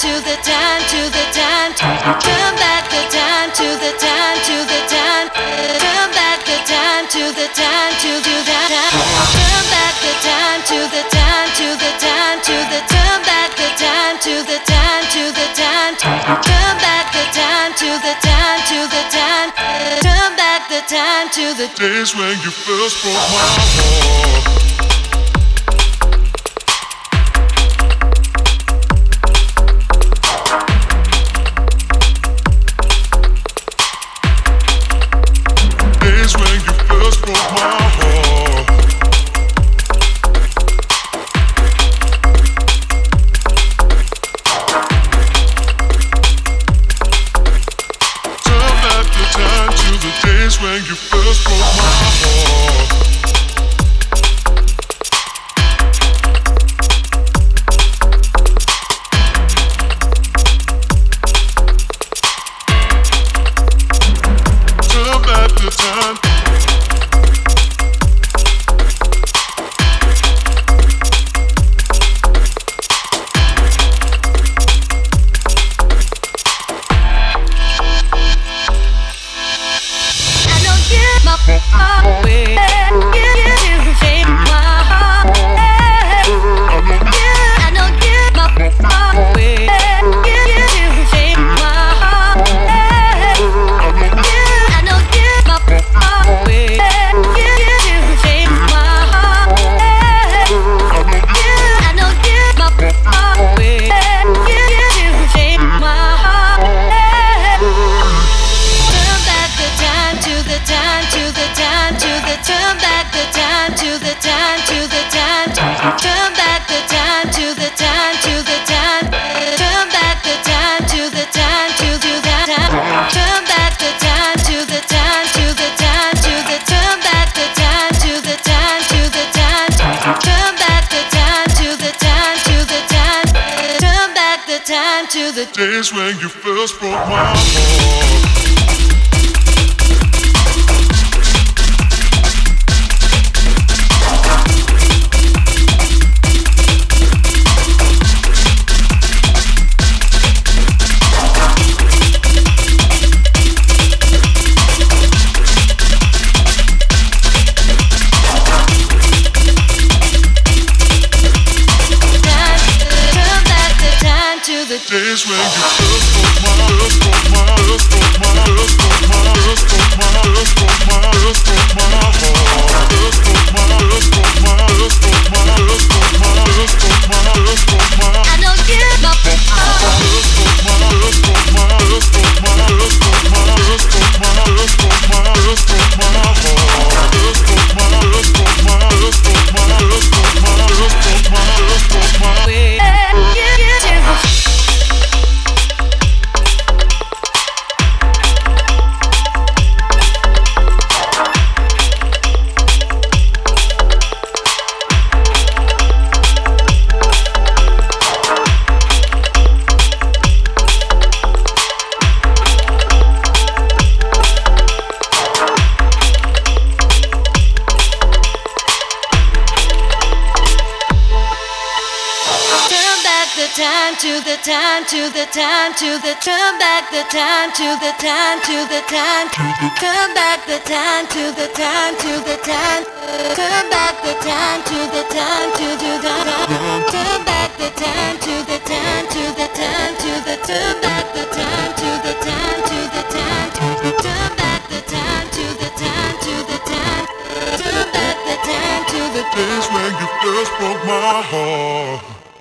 to the time, to the time. Turn back the time to the time, to the time. Turn back the time to the time, to the time. Turn back the time to the time, to the time, to the turn back the time to the time, to the time. Turn back the time to the time, to the time. Turn back the time to the days when you first broke my heart. Days when you first broke my heart. Turn back the time to the days when you first broke my heart. Turn back the time. To the days when you first broke my heart. Days when you first broke my, first broke my, first broke my, first broke my, first broke my, first broke my, first broke my heart. First broke my, first broke my, first broke my, first broke my, first broke my, first broke my. I know you my first broke my, first broke my, first broke my, first broke my, first broke my, first broke my, first broke my heart. First broke my, first broke my, first broke my, first broke my, first broke my, first broke my. Time to the time to the time to the turn back the time to the time to the time turn back the time to the time to the time turn back the time to the time to the time turn back the time to the time to the time to the turn back the time to the time to the time turn back the time to the time to the time turn back the time to the days when you first broke my heart.